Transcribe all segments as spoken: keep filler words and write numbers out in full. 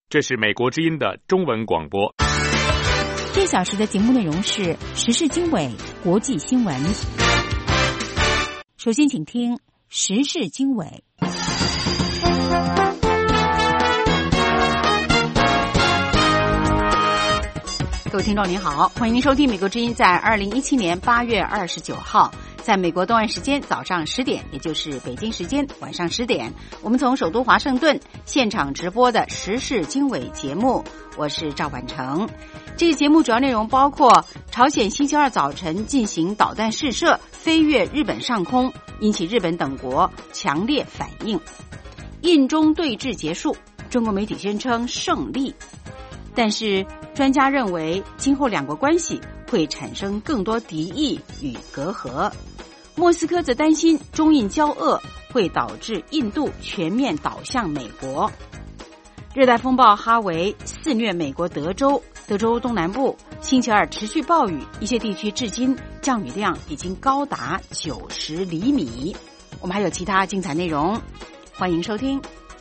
这是美国之音的中文广播。 这小时的节目内容是时事经纬、国际新闻。首先请听时事经纬。各位听众您好，欢迎您收听美国之音在二零一七年八月二十九号在美国东岸时间早上十点，也就是北京时间晚上十点，我们从首都华盛顿现场直播的时事经纬节目，我是赵婉成。这个节目主要内容包括朝鲜星期二早晨进行导弹试射，飞越日本上空，引起日本等国强烈反应。印中对峙结束，中国媒体宣称胜利，但是专家认为今后两国关系会产生更多敌意与隔阂。莫斯科则担心中印交恶会导致印度全面倒向美国。热带风暴哈维肆虐美国德州，德州东南部星期二持续暴雨，一些地区至今降雨量已经高达九十厘米。我们还有其他精彩内容，欢迎收听。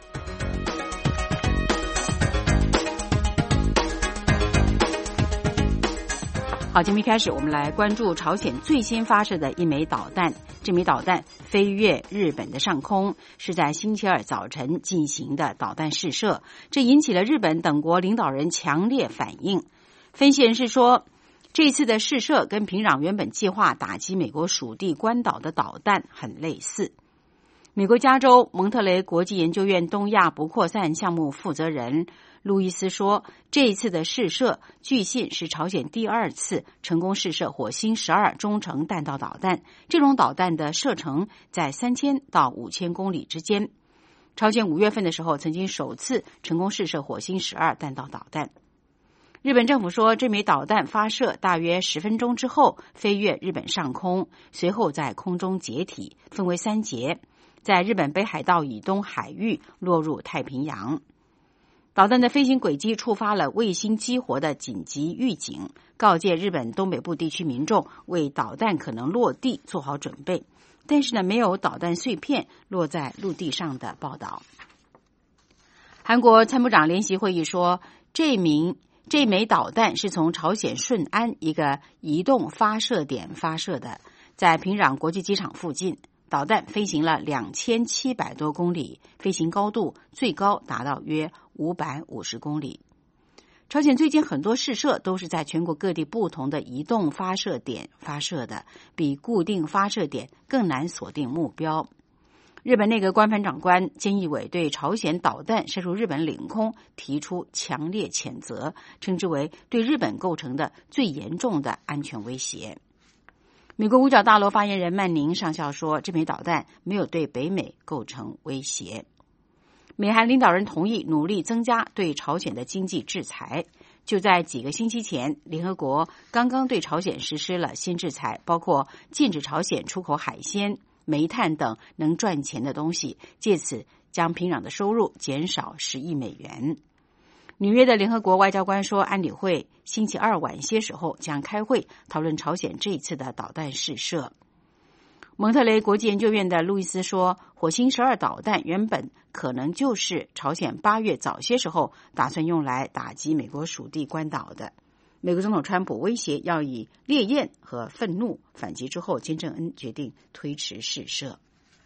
好，节目一开始，我们来关注朝鲜最新发射的一枚导弹。这枚导弹飞越日本的上空，是在星期二早晨进行的导弹试射，这引起了日本等国领导人强烈反应。分析人士说，这次的试射跟平壤原本计划打击美国属地关岛的导弹很类似。美国加州蒙特雷国际研究院东亚不扩散项目负责人路易斯说，这一次的试射据信是朝鲜第二次成功试射火星十二中程弹道导弹，这种导弹的射程在三千到五千公里之间。朝鲜五月份的时候曾经首次成功试射火星十二弹道导弹。日本政府说，这枚导弹发射大约十分钟之后飞越日本上空，随后在空中解体，分为三节，在日本北海道以东海域落入太平洋。导弹的飞行轨迹触发了卫星激活的紧急预警，告诫日本东北部地区民众为导弹可能落地做好准备。但是呢，没有导弹碎片落在陆地上的报道。韩国参谋长联席会议说，这名这枚导弹是从朝鲜顺安一个移动发射点发射的，在平壤国际机场附近。导弹飞行了两千七百多公里，飞行高度最高达到约五百五十公里。朝鲜最近很多试射都是在全国各地不同的移动发射点发射的，比固定发射点更难锁定目标。日本内阁官房长官菅义伟对朝鲜导弹射入日本领空提出强烈谴责，称之为对日本构成的最严重的安全威胁。美国五角大楼发言人曼宁上校说，这枚导弹没有对北美构成威胁。美韩领导人同意努力增加对朝鲜的经济制裁。就在几个星期前，联合国刚刚对朝鲜实施了新制裁，包括禁止朝鲜出口海鲜、煤炭等能赚钱的东西，借此将平壤的收入减少十亿美元。纽约的联合国外交官说，安理会星期二晚些时候将开会讨论朝鲜这一次的导弹试射。蒙特雷国际研究院的路易斯说，火星十二导弹原本可能就是朝鲜八月早些时候打算用来打击美国属地关岛的。美国总统川普威胁要以烈焰和愤怒反击之后，金正恩决定推迟试射。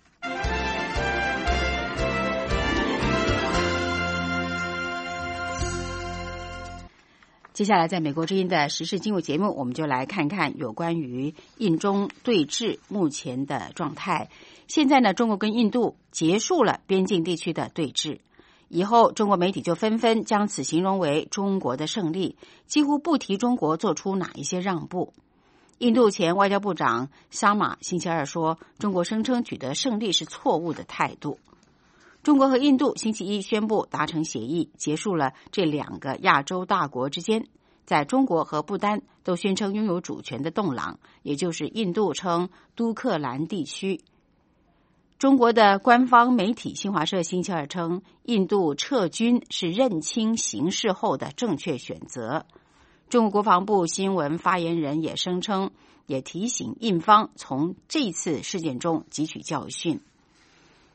接下来在美国之音的时事经纬节目，我们就来看看有关于印中对峙目前的状态。现在呢，中国跟印度结束了边境地区的对峙，以后中国媒体就纷纷将此形容为中国的胜利，几乎不提中国做出哪一些让步。印度前外交部长沙马星期二说，中国声称取得胜利是错误的态度。中国和印度星期一宣布达成协议，结束了这两个亚洲大国之间在中国和不丹都宣称拥有主权的洞朗，也就是印度称都克兰地区。中国的官方媒体新华社星期二称，印度撤军是认清形势后的正确选择。中国国防部新闻发言人也声称，也提醒印方从这次事件中汲取教训。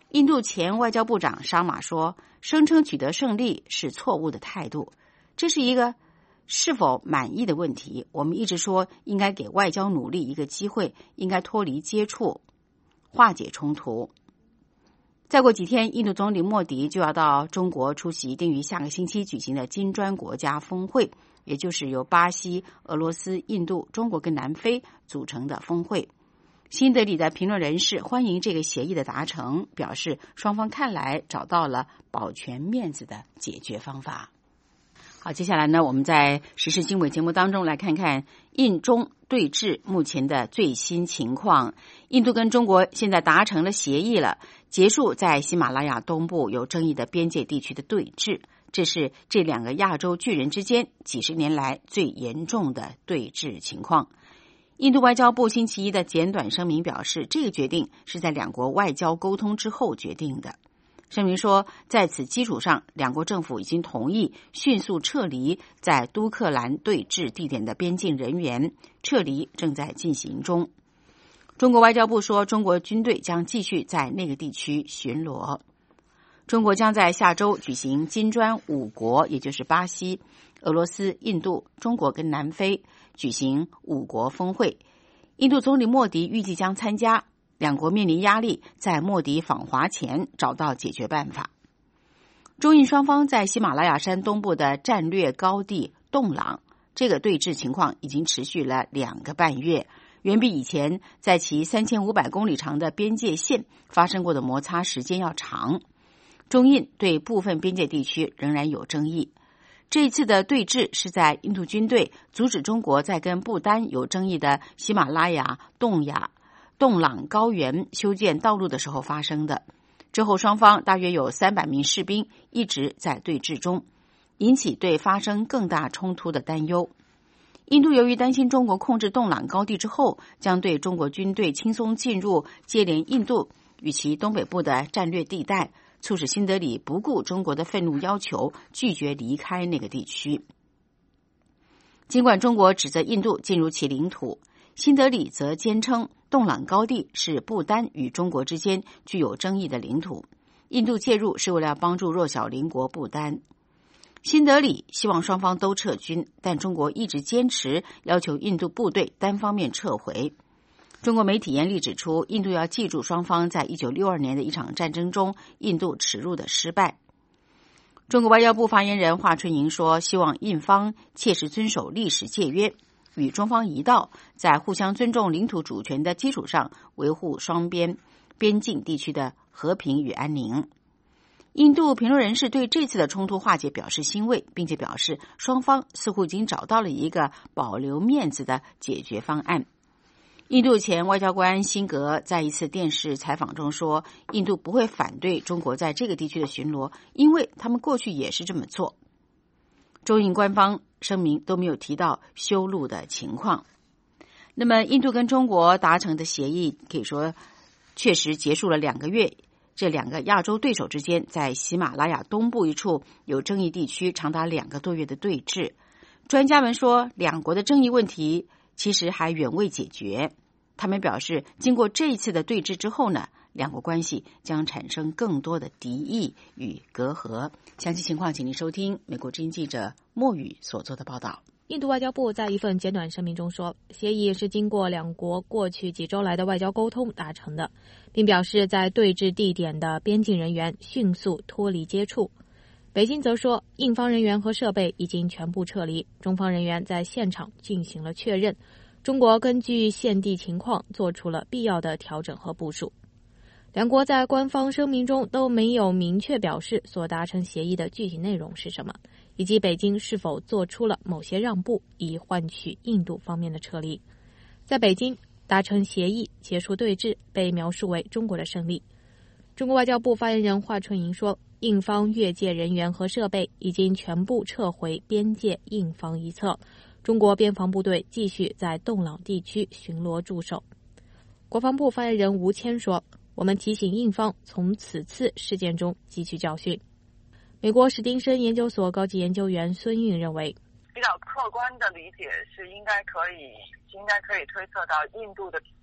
印度前外交部长沙马说，声称取得胜利是错误的态度，这是一个是否满意的问题。我们一直说应该给外交努力一个机会，应该脱离接触，化解冲突。再过几天，印度总理莫迪就要到中国出席定于下个星期举行的金砖国家峰会，也就是由巴西、俄罗斯、印度、中国跟南非组成的峰会。新德里的评论人士欢迎这个协议的达成，表示双方看来找到了保全面子的解决方法。好，接下来呢，我们在时事经纬节目当中来看看印中对峙目前的最新情况。印度跟中国现在达成了协议了，结束在喜马拉雅东部有争议的边界地区的对峙，这是这两个亚洲巨人之间几十年来最严重的对峙情况。印度外交部星期一的简短声明表示，这个决定是在两国外交沟通之后决定的。声明说，在此基础上，两国政府已经同意迅速撤离在都克兰对峙地点的边境人员，撤离正在进行中。中国外交部说，中国军队将继续在那个地区巡逻。中国将在下周举行金砖五国，也就是巴西、俄罗斯、印度、中国跟南非举行五国峰会。印度总理莫迪预计将参加，两国面临压力，在莫迪访华前找到解决办法。中印双方在喜马拉雅山东部的战略高地洞朗，这个对峙情况已经持续了两个半月，远比以前在其三千五百公里长的边界线发生过的摩擦时间要长。中印对部分边界地区仍然有争议。这一次的对峙是在印度军队阻止中国在跟不丹有争议的喜马拉雅洞雅洞朗高原修建道路的时候发生的。之后双方大约有三百名士兵一直在对峙中，引起对发生更大冲突的担忧。印度由于担心中国控制洞朗高地之后将对中国军队轻松进入接连印度与其东北部的战略地带，促使新德里不顾中国的愤怒要求，拒绝离开那个地区。尽管中国指责印度进入其领土，新德里则坚称洞朗高地是不丹与中国之间具有争议的领土，印度介入是为了帮助弱小邻国不丹。新德里希望双方都撤军，但中国一直坚持要求印度部队单方面撤回。中国媒体严厉指出，印度要记住双方在一九六二年的一场战争中印度耻辱的失败。中国外交部发言人华春莹说，希望印方切实遵守历史界约，与中方一道，在互相尊重领土主权的基础上维护双边边境地区的和平与安宁。印度评论人士对这次的冲突化解表示欣慰，并且表示双方似乎已经找到了一个保留面子的解决方案。印度前外交官辛格在一次电视采访中说，印度不会反对中国在这个地区的巡逻，因为他们过去也是这么做。中印官方声明都没有提到修路的情况。那么印度跟中国达成的协议可以说确实结束了两个月，这两个亚洲对手之间在喜马拉雅东部一处有争议地区长达两个多月的对峙。专家们说，两国的争议问题其实还远未解决。他们表示，经过这一次的对峙之后呢，两国关系将产生更多的敌意与隔阂。详细情况请您收听美国之音记者莫宇所做的报道。 印度外交部在一份简短声明中说，协议是经过两国过去几周来的外交沟通达成的，并表示在对峙地点的边境人员迅速脱离接触。北京则说，印方人员和设备已经全部撤离，中方人员在现场进行了确认，中国根据现地情况做出了必要的调整和部署。两国在官方声明中都没有明确表示所达成协议的具体内容是什么，以及北京是否做出了某些让步以换取印度方面的撤离。在北京，达成协议结束对峙被描述为中国的胜利。中国外交部发言人华春莹说，印方越界人员和设备已经全部撤回边界印方一侧，中国边防部队继续在洞朗地区巡逻驻守。国防部发言人吴谦说，我们提醒印方从此次事件中汲取教训。美国史丁森研究所高级研究员孙运认为， 比较客观的理解是应该可以应该可以推测到印度的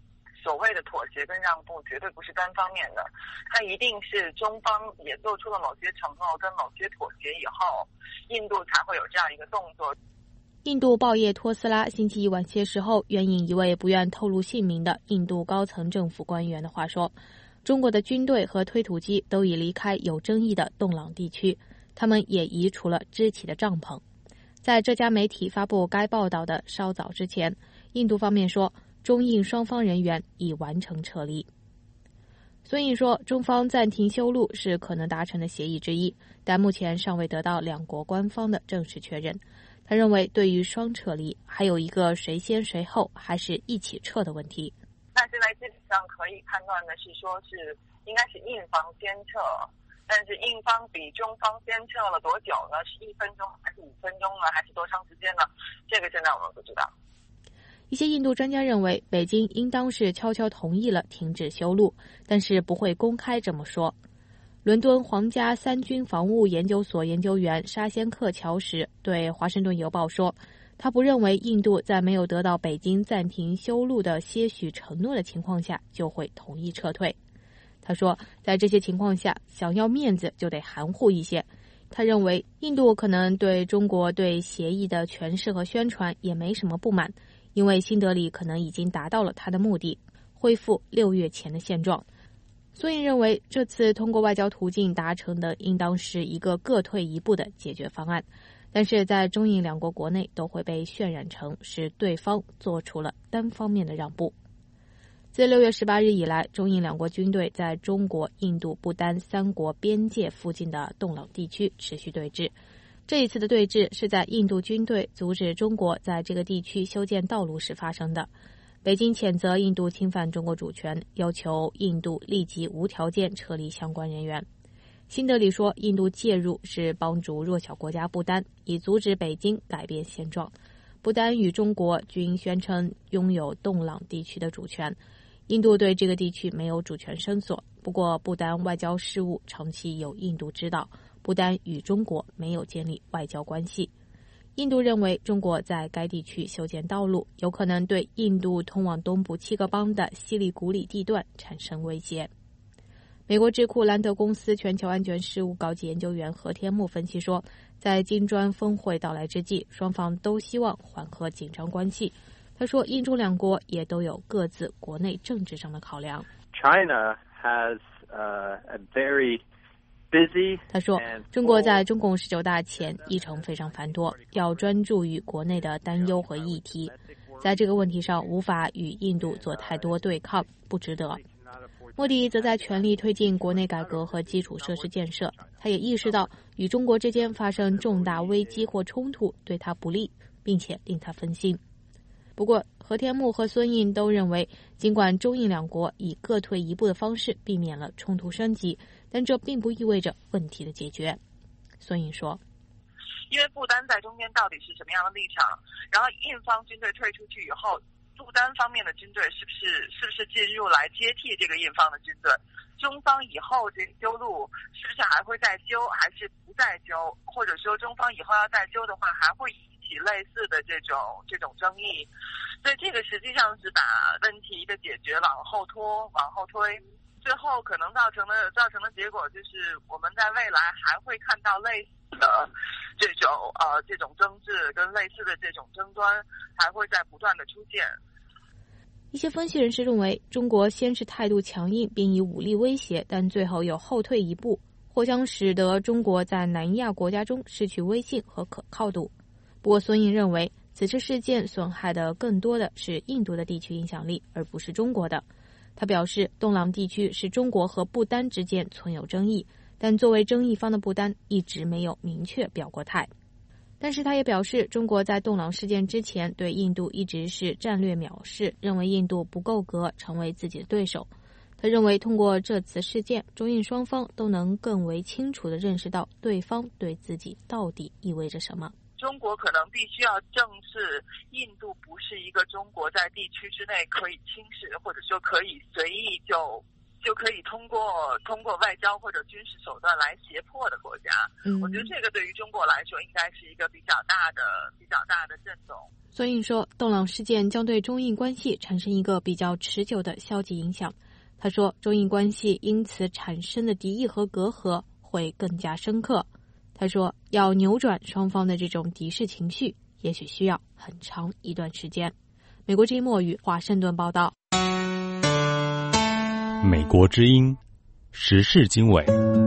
所谓的妥协跟让步绝对不是单方面的，它一定是中方也做出了某些承诺跟某些妥协以后，印度才会有这样一个动作。 印度报业托斯拉星期一晚些时候援引一位不愿透露姓名的印度高层政府官员的话说，中国的军队和推土机都已离开有争议的洞朗地区，他们也移除了支起的帐篷。在这家媒体发布该报道的稍早之前，印度方面说中印双方人员已完成撤离。孙印说，中方暂停修路是可能达成的协议之一，但目前尚未得到两国官方的正式确认。他认为对于双撤离还有一个谁先谁后还是一起撤的问题。 那现在基本上可以判断的是说是应该是印方先撤，但是印方比中方先撤了多久呢？是一分钟还是五分钟呢？还是多长时间呢？这个现在我们不知道。 一些印度专家认为，北京应当是悄悄同意了停止修路，但是不会公开这么说。伦敦皇家三军防务研究所研究员沙仙克乔什对《华盛顿邮报》说，他不认为印度在没有得到北京暂停修路的些许承诺的情况下就会同意撤退。他说，在这些情况下，想要面子就得含糊一些。他认为，印度可能对中国对协议的诠释和宣传也没什么不满，因为新德里可能已经达到了他的目的，恢复六月前的现状。孙印认为，这次通过外交途径达成的应当是一个各退一步的解决方案，但是在中印两国国内都会被渲染成是对方做出了单方面的让步。自六月十八日以来，中印两国军队在中国、印度、不丹三国边界附近的洞朗地区持续对峙。这一次的对峙是在印度军队阻止中国在这个地区修建道路时发生的。北京谴责印度侵犯中国主权，要求印度立即无条件撤离相关人员。新德里说，印度介入是帮助弱小国家不丹，以阻止北京改变现状。不丹与中国均宣称拥有洞朗地区的主权，印度对这个地区没有主权伸索。不过，不丹外交事务长期由印度指导，不丹与中国没有建立外交关系。印度认为中国在该地区修建道路，有可能对印度通往东部七个邦的西里古里地段产生威胁。美国智库兰德公司全球安全事务高级研究员何天木分析说，在金砖峰会到来之际，双方都希望缓和紧张关系。他说，印中两国也都有各自国内政治上的考量。 China has uh, a very 他说，中国在中共十九大前议程非常繁多，要专注于国内的担忧和议题，在这个问题上无法与印度做太多对抗，不值得。莫迪则在全力推进国内改革和基础设施建设，他也意识到与中国之间发生重大危机或冲突对他不利，并且令他分心。不过，何天木和孙印都认为，尽管中印两国以各退一步的方式避免了冲突升级，但这并不意味着问题的解决。孙印说， 因为不丹在中间到底是什么样的立场，然后印方军队退出去以后，不丹方面的军队是不是是不是进入来接替这个印方的军队，中方以后这个修路是不是还会再修，还是不再修，或者说中方以后要再修的话，还会引起类似的这种这种争议。所以这个实际上是把问题的解决往后拖往后推，最后可能造成的造成的结果就是我们在未来还会看到类似的这种呃这种争执跟类似的这种争端还会在不断的出现。 一些分析人士认为，中国先是态度强硬并以武力威胁，但最后又后退一步，或将使得中国在南亚国家中失去威信和可靠度。不过孙印认为，此次事件损害的更多的是印度的地区影响力，而不是中国的。他表示，洞朗地区是中国和不丹之间存有争议，但作为争议方的不丹一直没有明确表过态。但是他也表示，中国在洞朗事件之前对印度一直是战略藐视，认为印度不够格成为自己的对手。他认为，通过这次事件，中印双方都能更为清楚地认识到对方对自己到底意味着什么。 中国可能必须要正视，印度不是一个中国在地区之内可以轻视或者说可以随意就就可以通过通过外交或者军事手段来胁迫的国家。嗯，我觉得这个对于中国来说应该是一个比较大的比较大的震动。 孙印说，洞朗事件将对中印关系产生一个比较持久的消极影响。他说，中印关系因此产生的敌意和隔阂会更加深刻。他说，要扭转双方的这种敌视情绪，也许需要很长一段时间。美国之音墨语华盛顿报道。 美国之音时事经纬。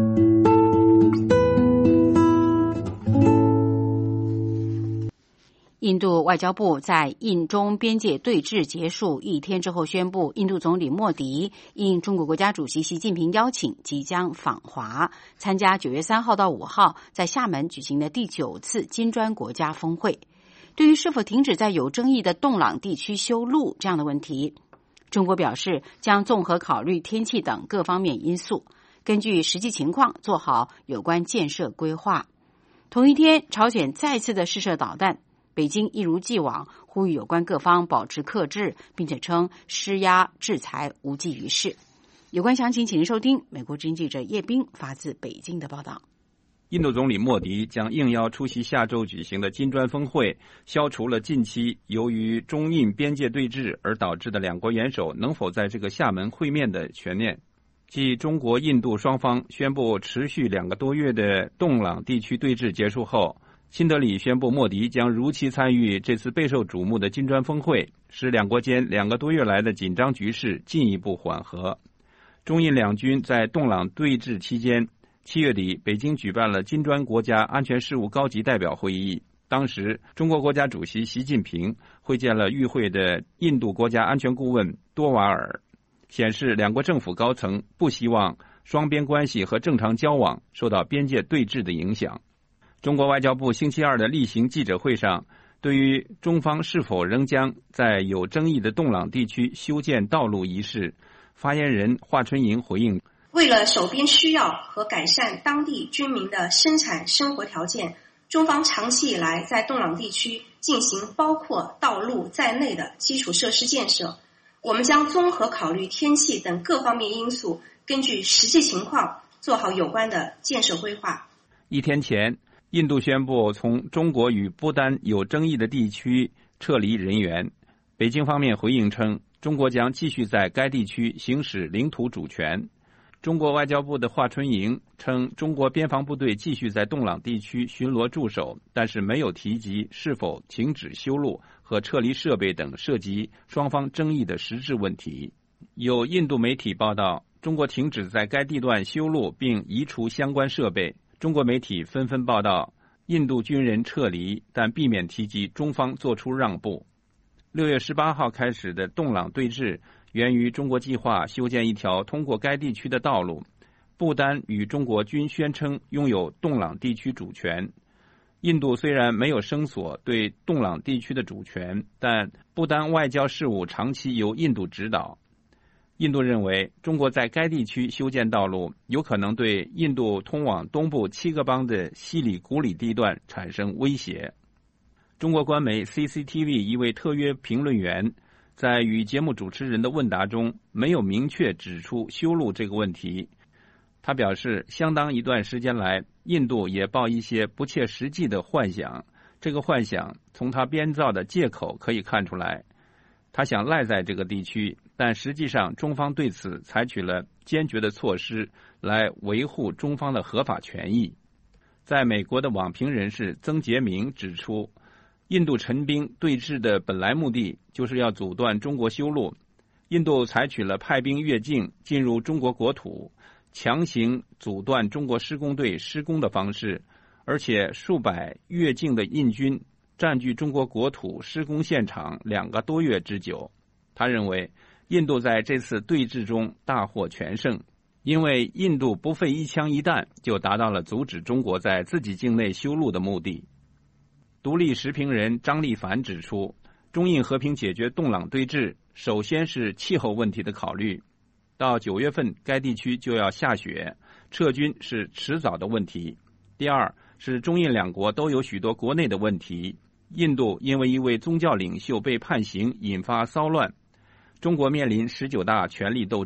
印度外交部在印中边界对峙结束一天之后宣布，印度总理莫迪应中国国家主席习近平邀请，即将访华参加九月三号到五号在厦门举行的第九次金砖国家峰会。对于是否停止在有争议的洞朗地区修路这样的问题，中国表示将综合考虑天气等各方面因素，根据实际情况做好有关建设规划。同一天，朝鲜再次的试射导弹，北京一如既往呼吁有关各方保持克制，并且称施压制裁无济于事。有关详情，请您收听美国之音记者叶冰发自北京的报道。 印度总理莫迪将应邀出席下周举行的金砖峰会，消除了近期由于中印边界对峙而导致的两国元首能否在这个厦门会面的悬念。继中国印度双方宣布持续两个多月的洞朗地区对峙结束后，新德里宣布莫迪将如期参与这次备受瞩目的金砖峰会，使两国间两个多月来的紧张局势进一步缓和。中印两军在洞朗对峙期间，七月底北京举办了金砖国家安全事务高级代表会议，当时中国国家主席习近平会见了与会的印度国家安全顾问多瓦尔，显示两国政府高层不希望双边关系和正常交往受到边界对峙的影响。中国外交部星期二的例行记者会上，对于中方是否仍将在有争议的洞朗地区修建道路一事，发言人华春莹回应， 为了守边需要和改善当地居民的生产生活条件，中方长期以来在洞朗地区进行包括道路在内的基础设施建设。我们将综合考虑天气等各方面因素，根据实际情况做好有关的建设规划。 一天前，印度宣布从中国与不丹有争议的地区撤离人员。北京方面回应称，中国将继续在该地区行使领土主权。中国外交部的华春莹称，中国边防部队继续在洞朗地区巡逻驻守，但是没有提及是否停止修路和撤离设备等涉及双方争议的实质问题。有印度媒体报道，中国停止在该地段修路并移除相关设备。中国媒体纷纷报道印度军人撤离，但避免提及中方做出让步。六月十八号开始的洞朗对峙源于中国计划修建一条通过该地区的道路。不丹与中国均宣称拥有洞朗地区主权。印度虽然没有声索对洞朗地区的主权，但不丹外交事务长期由印度指导。印度认为中国在该地区修建道路有可能对印度通往东部七个邦的西里古里地段产生威胁。中国官媒 C C T V 一位特约评论员在与节目主持人的问答中没有明确指出修路这个问题。他表示，相当一段时间来，印度也抱一些不切实际的幻想，这个幻想从他编造的借口可以看出来。他想赖在这个地区，但实际上中方对此采取了坚决的措施来维护中方的合法权益。在美国的网评人士曾杰明指出，印度陈兵对峙的本来目的就是要阻断中国修路。印度采取了派兵越境进入中国国土，强行阻断中国施工队施工的方式，而且数百越境的印军占据中国国土施工现场两个多月之久。他认为印度在这次对峙中大获全胜，因为印度不费一枪一弹就达到了阻止中国在自己境内修路的目的。独立时评人张立凡指出，中印和平解决洞朗对峙首先是气候问题的考虑，到九月份该地区就要下雪，撤军是迟早的问题。第二是中印两国都有许多国内的问题，印度因为一位宗教领袖被判刑引发骚乱，中国面临十九大权力斗争，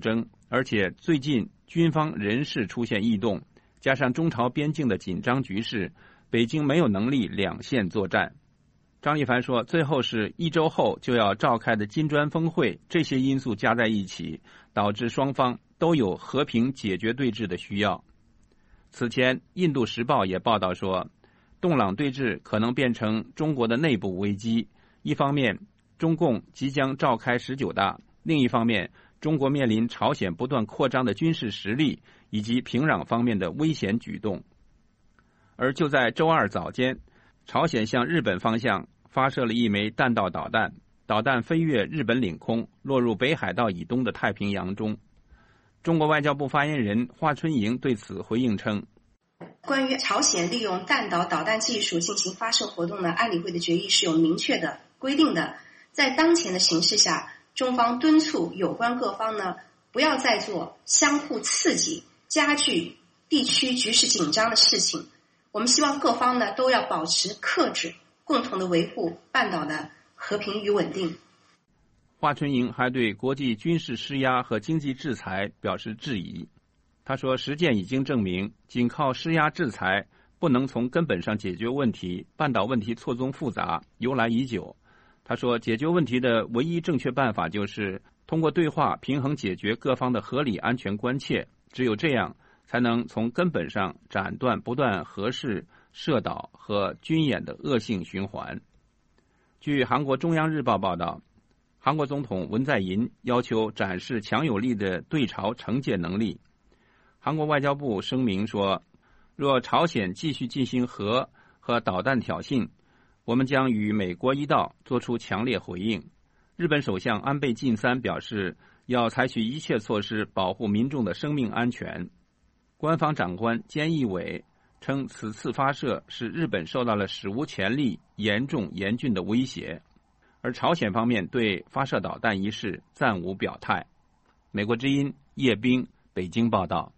而且最近军方人事出现异动，加上中朝边境的紧张局势，北京没有能力两线作战。张立凡说，最后是一周后就要召开的金砖峰会，这些因素加在一起，导致双方都有和平解决对峙的需要。此前，印度时报也报道说，洞朗对峙可能变成中国的内部危机。一方面，中共即将召开十九大，另一方面，中国面临朝鲜不断扩张的军事实力以及平壤方面的危险举动。而就在周二早间，朝鲜向日本方向发射了一枚弹道导弹，导弹飞越日本领空，落入北海道以东的太平洋中。中国外交部发言人华春莹对此回应称， 关于朝鲜利用弹道导弹技术进行发射活动呢，安理会的决议是有明确的规定的。在当前的形势下，中方敦促有关各方呢，不要再做相互刺激、加剧地区局势紧张的事情。我们希望各方呢都要保持克制，共同的维护半岛的和平与稳定。 华春莹还对国际军事施压和经济制裁表示质疑。他说，实践已经证明，仅靠施压制裁不能从根本上解决问题，半岛问题错综复杂，由来已久。他说，解决问题的唯一正确办法就是通过对话平衡解决各方的合理安全关切，只有这样才能从根本上斩断不断核试、射导和军演的恶性循环。据韩国中央日报报道，韩国总统文在寅要求展示强有力的对朝惩戒能力。韩国外交部声明说，若朝鲜继续进行核和导弹挑衅，我们将与美国一道做出强烈回应。日本首相安倍晋三表示，要采取一切措施保护民众的生命安全。官方长官菅义伟称，此次发射使日本受到了史无前例、严重严峻的威胁。而朝鲜方面对发射导弹一事暂无表态。美国之音叶冰北京报道。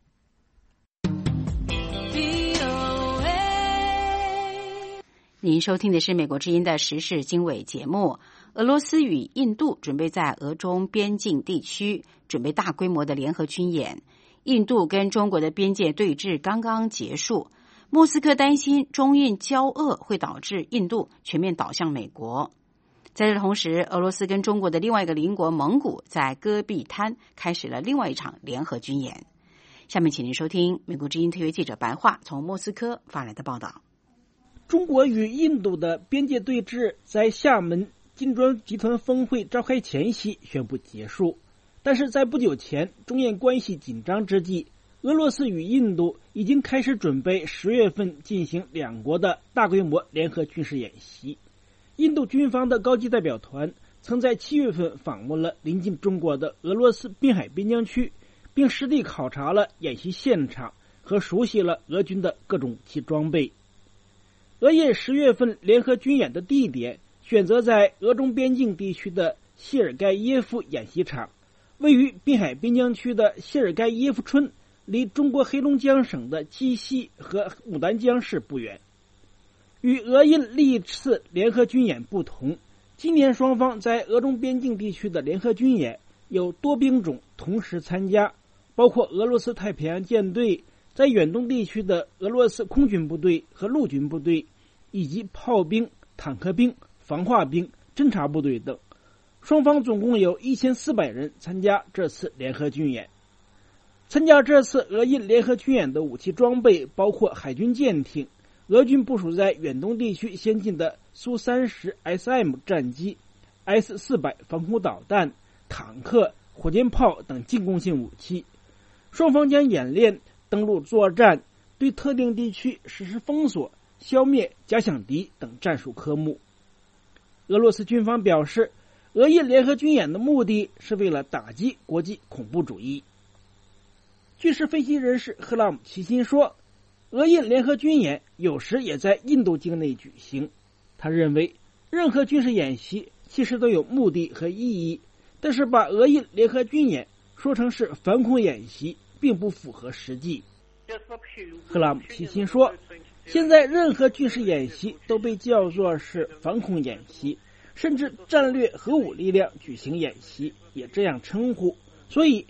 您收听的是美国之音的时事经纬节目。俄罗斯与印度准备在俄中边境地区准备大规模的联合军演。印度跟中国的边界对峙刚刚结束，莫斯科担心中印交恶会导致印度全面倒向美国。在这同时，俄罗斯跟中国的另外一个邻国蒙古在戈壁滩开始了另外一场联合军演。下面请您收听美国之音特约记者白桦从莫斯科发来的报道。 中国与印度的边界对峙在厦门金砖集团峰会召开前夕宣布结束，但是在不久前，中印关系紧张之际，俄罗斯与印度已经开始准备十月份进行两国的大规模联合军事演习。印度军方的高级代表团曾在七月份访问了临近中国的俄罗斯滨海边疆区，并实地考察了演习现场和熟悉了俄军的各种武器装备。俄印十月份联合军演的地点选择在俄中边境地区的谢尔盖耶夫演习场，位于滨海边疆区的谢尔盖耶夫村离中国黑龙江省的鸡西和牡丹江市不远。与俄印历次联合军演不同，今年双方在俄中边境地区的联合军演有多兵种同时参加，包括俄罗斯太平洋舰队，在远东地区的俄罗斯空军部队和陆军部队，以及炮兵、坦克兵、防化兵、侦察部队等。双方总共有一千四百人参加这次联合军演。参加这次俄印联合军演的武器装备包括海军舰艇、俄军部署在远东地区先进的苏 三十 S M 战机、S 四百 防空导弹、坦克、火箭炮等进攻性武器。双方将演练登陆作战，对特定地区实施封锁、消灭假想敌等战术科目。俄罗斯军方表示，俄印联合军演的目的是为了打击国际恐怖主义。军事分析人士赫拉姆齐辛说，俄印联合军演有时也在印度境内举行。他认为，任何军事演习其实都有目的和意义，但是把俄印联合军演说成是反恐演习，并不符合实际。赫拉姆齐辛说，现在任何军事演习都被叫做是反恐演习，甚至战略核武力量举行演习也这样称呼，所以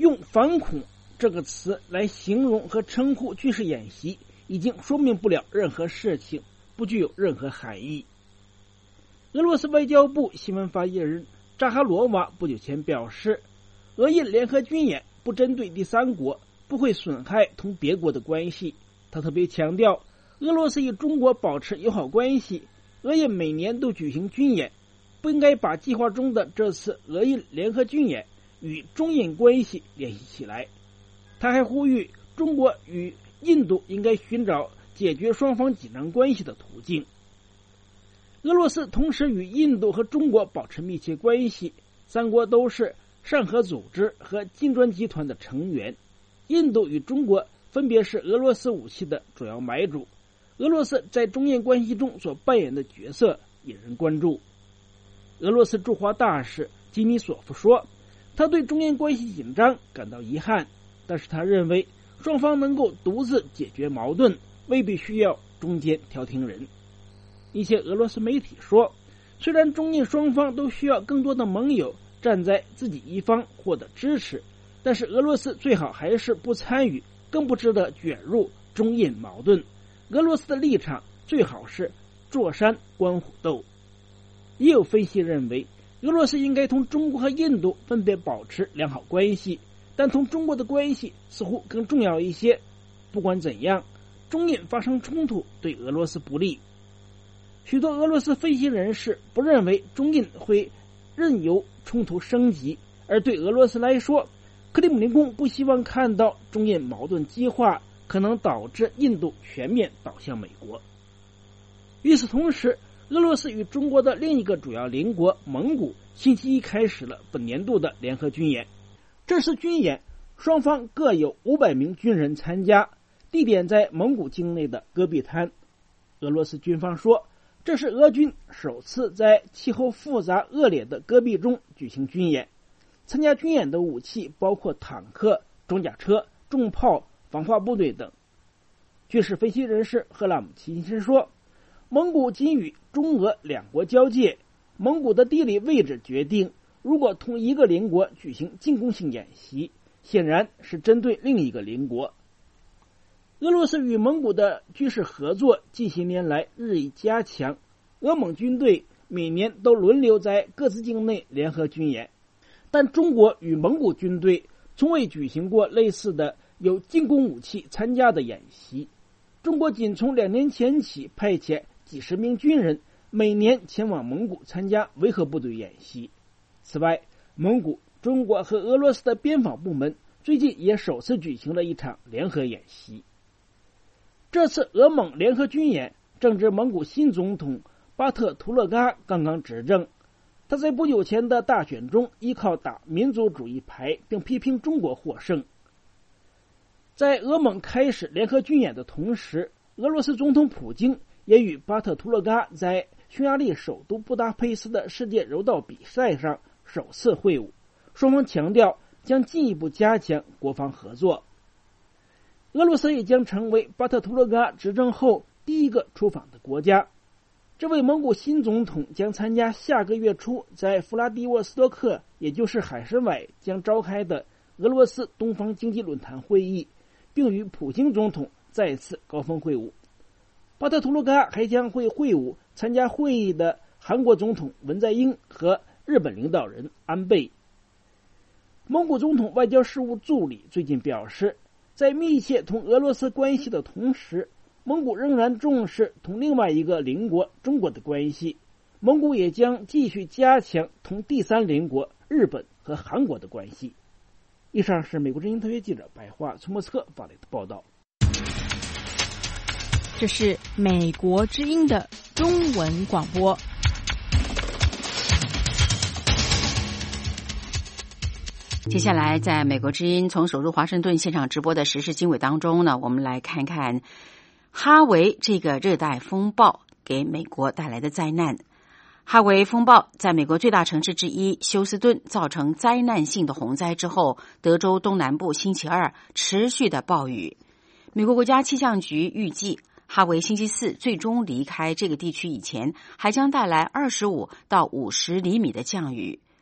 用反恐这个词来形容和称呼军事演习，已经说明不了任何事情，不具有任何含义。俄罗斯外交部新闻发言人扎哈罗娃不久前表示，俄印联合军演不针对第三国，不会损害同别国的关系。他特别强调，俄罗斯与中国保持友好关系，俄印每年都举行军演，不应该把计划中的这次俄印联合军演与中印关系联系起来。他还呼吁中国与印度应该寻找解决双方紧张关系的途径。俄罗斯同时与印度和中国保持密切关系，三国都是上合组织和金砖集团的成员。印度与中国分别是俄罗斯武器的主要买主，俄罗斯在中印关系中所扮演的角色引人关注。俄罗斯驻华大使基米索夫说，他对中印关系紧张感到遗憾，但是他认为双方能够独自解决矛盾，未必需要中间调停人。一些俄罗斯媒体说，虽然中印双方都需要更多的盟友站在自己一方获得支持，但是俄罗斯最好还是不参与，更不值得卷入中印矛盾。俄罗斯的立场最好是坐山观虎斗。也有分析认为，俄罗斯应该同中国和印度分别保持良好关系，但同中国的关系似乎更重要一些。不管怎样，中印发生冲突对俄罗斯不利。许多俄罗斯分析人士不认为中印会任由冲突升级，而对俄罗斯来说，克里姆林宫不希望看到中印矛盾激化，可能导致印度全面倒向美国。与此同时，俄罗斯与中国的另一个主要邻国蒙古星期一开始了本年度的联合军演。这次军演双方各有五百名军人参加，地点在蒙古境内的戈壁滩。俄罗斯军方说，这是俄军首次在气候复杂恶劣的戈壁中举行军演。参加军演的武器包括坦克、装甲车、重炮、防化部队等。军事分析人士赫拉姆齐金斯说，蒙古仅与中俄两国交界，蒙古的地理位置决定，如果同一个邻国举行进攻性演习，显然是针对另一个邻国。俄罗斯与蒙古的军事合作近些年来日益加强，俄蒙军队每年都轮流在各自境内联合军演，但中国与蒙古军队从未举行过类似的有进攻武器参加的演习。中国仅从两年前起派遣几十名军人每年前往蒙古参加维和部队演习。此外，蒙古、中国和俄罗斯的边防部门最近也首次举行了一场联合演习。这次俄蒙联合军演正值蒙古新总统巴特图勒嘎刚刚执政，他在不久前的大选中依靠打民族主义牌并批评中国获胜。在俄蒙开始联合军演的同时，俄罗斯总统普京也与巴特图勒嘎在匈牙利首都布达佩斯的世界柔道比赛上首次会晤，双方强调将进一步加强国防合作。俄罗斯也将成为巴特图勒嘎执政后第一个出访的国家。这位蒙古新总统将参加下个月初在弗拉迪沃斯托克，也就是海参崴将召开的俄罗斯东方经济论坛会议，并与普京总统再次高峰会晤。巴特图勒嘎还将会会晤参加会议的韩国总统文在寅和日本领导人安倍。蒙古总统外交事务助理最近表示，在密切同俄罗斯关系的同时，蒙古仍然重视同另外一个邻国中国的关系。蒙古也将继续加强同第三邻国日本和韩国的关系。以上是美国之音特约记者白桦从莫斯科发来的报道。 这是美国之音的中文广播。 接下来在美国之音从首都华盛顿现场直播的时事经纬当中呢，我们来看看哈维这个热带风暴给美国带来的灾难。哈维风暴在美国最大城市之一休斯顿造成灾难性的洪灾之后，德州东南部星期二持续的暴雨。美国国家气象局预计，哈维星期四最终离开这个地区以前，还将带来二十五到五十厘米的降雨。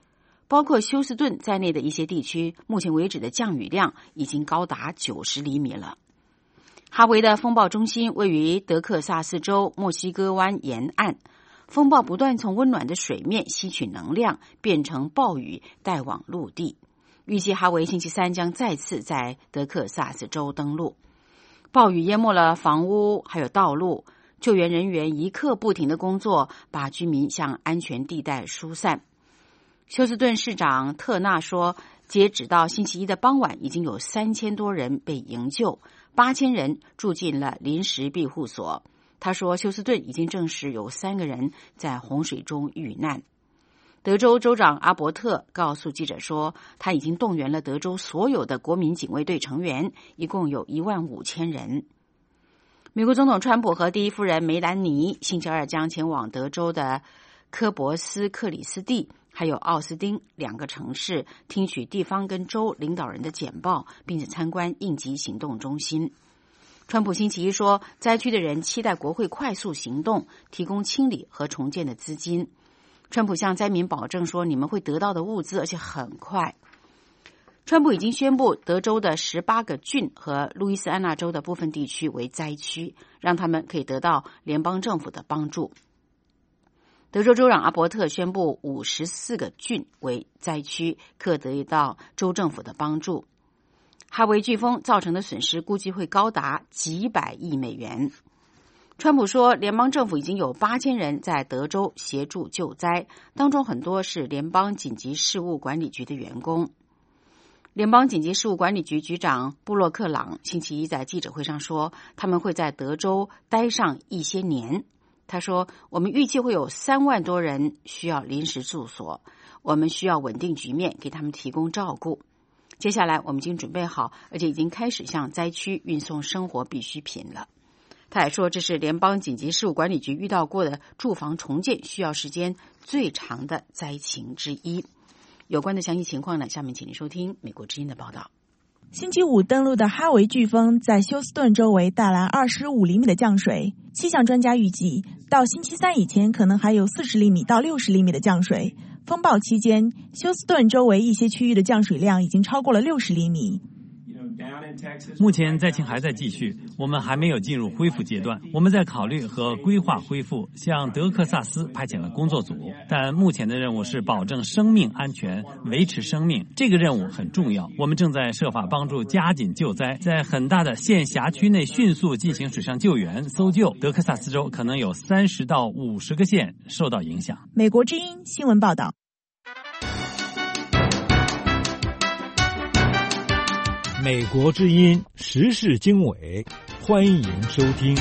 包括休斯顿在内的一些地区，目前为止的降雨量已经高达九十厘米了。哈维的风暴中心位于德克萨斯州墨西哥湾沿岸，风暴不断从温暖的水面吸取能量，变成暴雨带往陆地。预计哈维星期三将再次在德克萨斯州登陆。暴雨淹没了房屋还有道路，救援人员一刻不停的工作，把居民向安全地带疏散。休斯顿市长特纳说，截止到星期一的傍晚，已经有三千多人被营救，八千人住进了临时庇护所。他说，休斯顿已经证实有三个人在洪水中遇难。德州州长阿伯特告诉记者说，他已经动员了德州所有的国民警卫队成员，一共有一万五千人。美国总统川普和第一夫人梅兰妮星期二将前往德州的科博斯克里斯蒂还有奥斯汀两个城市，听取地方跟州领导人的简报，并且参观应急行动中心。川普星期一说，灾区的人期待国会快速行动，提供清理和重建的资金。川普向灾民保证说，你们会得到的物资，而且很快。川普已经宣布德州的十八个郡和路易斯安那州的部分地区为灾区，让他们可以得到联邦政府的帮助。德州州长阿伯特宣布五十四个郡为灾区，可得到州政府的帮助。哈维飓风造成的损失估计会高达几百亿美元。川普说，联邦政府已经有八千人在德州协助救灾，当中很多是联邦紧急事务管理局的员工。联邦紧急事务管理局局长布洛克朗星期一在记者会上说，他们会在德州待上一些年。他说，我们预计会有三万多人需要临时住所，我们需要稳定局面，给他们提供照顾。接下来我们已经准备好，而且已经开始向灾区运送生活必需品了。他还说，这是联邦紧急事务管理局遇到过的住房重建需要时间最长的灾情之一。有关的详细情况呢，下面请您收听美国之音的报道。 星期五登陆的哈维飓风在休斯顿周围带来二十五厘米的降水，气象专家预计到星期三以前可能还有四十厘米到六十厘米的降水。风暴期间，休斯顿周围一些区域的降水量已经超过了六十厘米。 目前灾情还在继续，我们还没有进入恢复阶段。我们在考虑和规划恢复，向德克萨斯派遣了工作组，但目前的任务是保证生命安全，维持生命。这个任务很重要，我们正在设法帮助加紧救灾，在很大的县辖区内迅速进行水上救援、搜救。德克萨斯州可能有三十到五十个县受到影响。 美国之音新闻报道。 美国之音时事经纬，欢迎收听。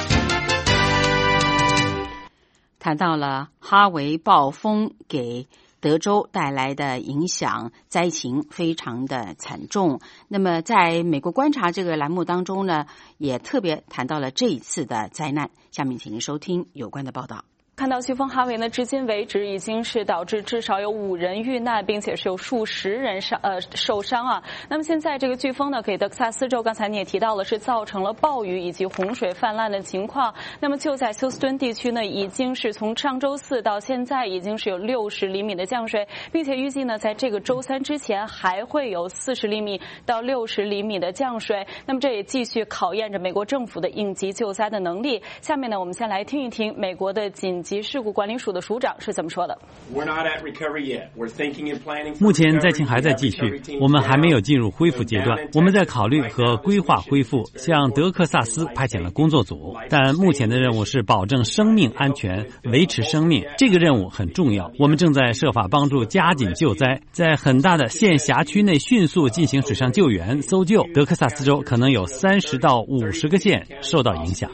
谈到了哈维暴风给德州带来的影响，灾情非常的惨重。那么在美国观察这个栏目当中呢，也特别谈到了这一次的灾难。下面请您收听有关的报道。 看到飓风哈维呢，至今为止已经是导致至少有五人遇难，并且是有数十人伤呃受伤啊。那么现在这个飓风呢，给德克萨斯州，刚才你也提到了，是造成了暴雨以及洪水泛滥的情况。那么就在休斯敦地区呢，已经是从上周四到现在已经是有六十厘米的降水，并且预计呢，在这个周三之前还会有四十厘米到六十厘米的降水。那么这也继续考验着美国政府的应急救灾的能力。下面呢，我们先来听一听美国的紧急事故管理署的署长是怎么说的。 目前灾情还在继续，我们还没有进入恢复阶段。我们在考虑和规划恢复，向德克萨斯派遣了工作组，但目前的任务是保证生命安全，维持生命。这个任务很重要，我们正在设法帮助加紧救灾，在很大的县辖区内迅速进行水上救援、搜救。德克萨斯州可能有三十到五十个县受到影响。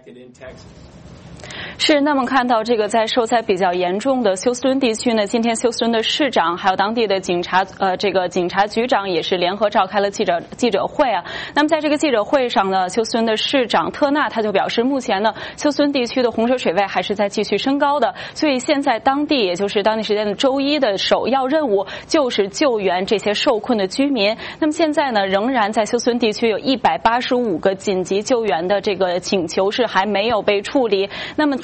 是，那么看到这个在受灾比较严重的休斯敦地区呢，今天休斯敦的市长还有当地的警察呃这个警察局长也是联合召开了记者记者会啊。那么在这个记者会上呢，休斯敦的市长特纳他就表示，目前呢休斯敦地区的洪水水位还是在继续升高的，所以现在当地也就是当地时间的周一的首要任务就是救援这些受困的居民。那么现在呢，仍然在休斯敦地区有一百八十五个紧急救援的这个请求是还没有被处理。那么除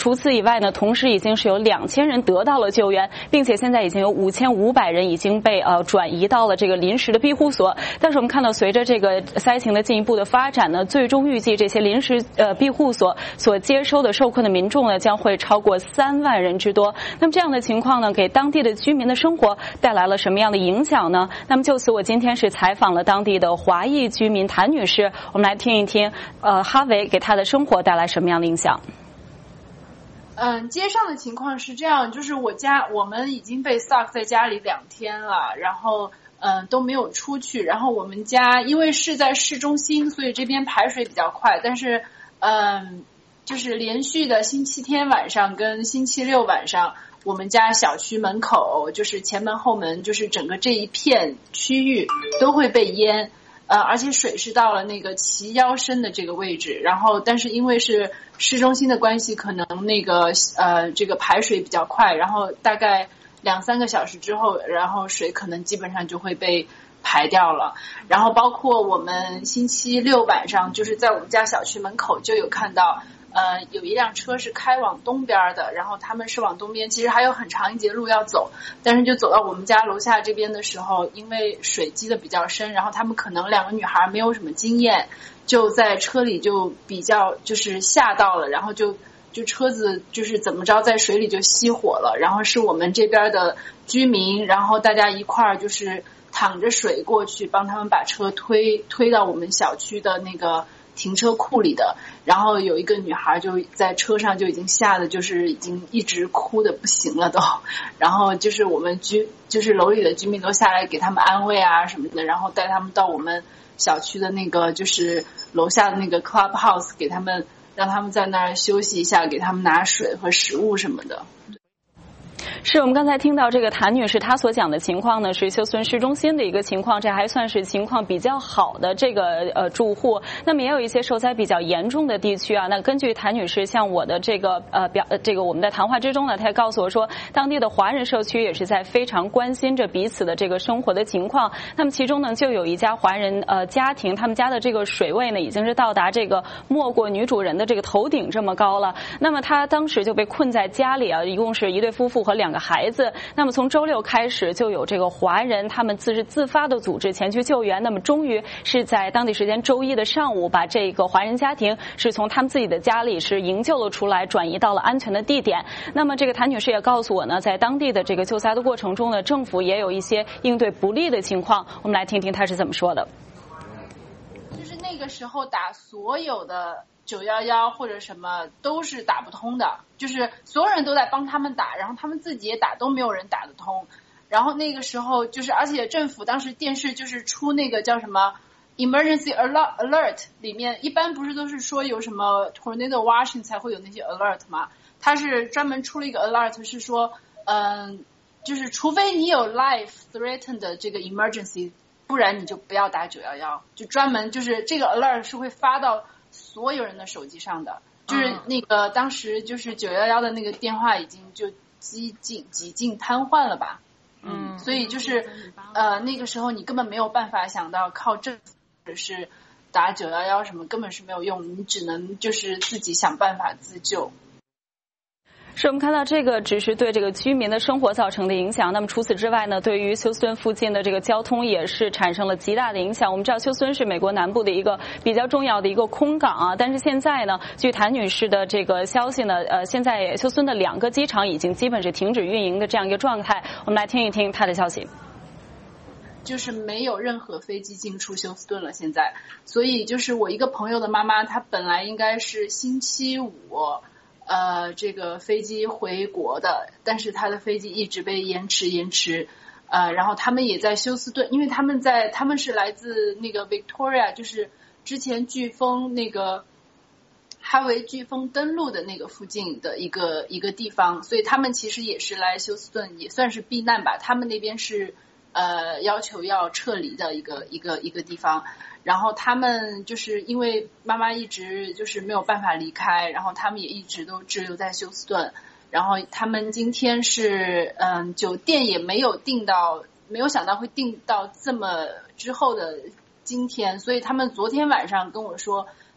除此以外呢，同时已经是有两千人得到了救援，并且现在已经有五千五百人已经被呃转移到了这个临时的庇护所。但是我们看到，随着这个灾情的进一步的发展呢，最终预计这些临时呃庇护所所接收的受困的民众呢，将会超过三万人之多。那么这样的情况呢，给当地的居民的生活带来了什么样的影响呢？那么就此，我今天是采访了当地的华裔居民谭女士，我们来听一听，呃，哈维给她的生活带来什么样的影响。 嗯，街上的情况是这样，就是我家我们已经被 stuck 在家里两天了，然后嗯都没有出去，然后我们家因为是在市中心，所以这边排水比较快，但是嗯就是连续的星期天晚上跟星期六晚上，我们家小区门口就是前门后门，就是整个这一片区域都会被淹。呃，而且水是到了那个齐腰深的这个位置，然后但是因为是市中心的关系，可能那个呃这个排水比较快，然后大概两三个小时之后，然后水可能基本上就会被排掉了。然后包括我们星期六晚上，就是在我们家小区门口就有看到，呃，有一辆车是开往东边的，然后他们是往东边，其实还有很长一截路要走，但是就走到我们家楼下这边的时候，因为水积的比较深，然后他们可能两个女孩没有什么经验，就在车里就比较就是吓到了，然后就就车子就是怎么着在水里就熄火了，然后是我们这边的居民，然后大家一块儿就是淌着水过去帮他们把车推推到我们小区的那个停车库里的，然后有一个女孩就在车上就已经吓得就是已经一直哭的不行了都，然后就是我们居就是楼里的居民都下来给他们安慰啊什么的，然后带他们到我们小区的那个就是楼下的那个 clubhouse 给他们让他们在那儿休息一下，给他们拿水和食物什么的。 是我们刚才听到这个谭女士她所讲的情况呢，是休斯顿市中心的一个情况，这还算是情况比较好的这个呃住户。那么也有一些受灾比较严重的地区啊。那根据谭女士向我的这个呃表这个我们的谈话之中呢，她也告诉我说，当地的华人社区也是在非常关心着彼此的这个生活的情况。那么其中呢，就有一家华人呃家庭，他们家的这个水位呢已经是到达这个没过女主人的这个头顶这么高了。那么他当时就被困在家里啊，一共是一对夫妇和两个孩子。那么从周六开始就有这个华人他们自是自发的组织前去救援，那么终于是在当地时间周一的上午把这个华人家庭是从他们自己的家里是营救了出来，转移到了安全的地点。那么这个谭女士也告诉我呢，在当地的这个救灾的过程中呢，政府也有一些应对不利的情况，我们来听听她是怎么说的。 就是那个时候打所有的九一一或者什么都是打不通的，就是所有人都在帮他们打，然后他们自己也打，都没有人打得通。然后那个时候就是，而且政府当时电视就是出那个叫什么 emergency alert alert 里面，一般不是都是说有什么 tornado watching 才会有那些 alert 吗？他是专门出了一个 alert， 是说嗯，就是除非你有 life threatened 的这个 emergency， 不然你就不要打九一一，就专门就是这个 alert 是会发到所有人的手机上的，就是那个当时就是九一一的那个电话已经就几近几近瘫痪了吧，嗯，所以就是呃那个时候你根本没有办法想到靠政府或者是打九一一什么，根本是没有用，你只能就是自己想办法自救。 是我们看到这个只是对这个居民的生活造成的影响，那么除此之外呢，对于休斯顿附近的这个交通也是产生了极大的影响。我们知道休斯顿是美国南部的一个比较重要的一个空港啊，但是现在呢，据谭女士的这个消息呢，呃，现在休斯顿的两个机场已经基本是停止运营的这样一个状态。我们来听一听她的消息。 就是没有任何飞机进出休斯顿了现在，所以就是我一个朋友的妈妈，她本来应该是星期五呃，这个飞机回国的，但是他的飞机一直被延迟延迟，呃，然后他们也在休斯顿，因为他们在他们是来自那个 Victoria， 就是之前飓风那个哈维飓风登陆的那个附近的一个一个地方，所以他们其实也是来休斯顿，也算是避难吧。他们那边是呃要求要撤离的一个一个一个地方。然后他们就是因为妈妈一直就是没有办法离开，然后他们也一直都滞留在休斯顿，然后他们今天是嗯酒店也没有订到，没有想到会订到这么之后的今天，所以他们昨天晚上跟我说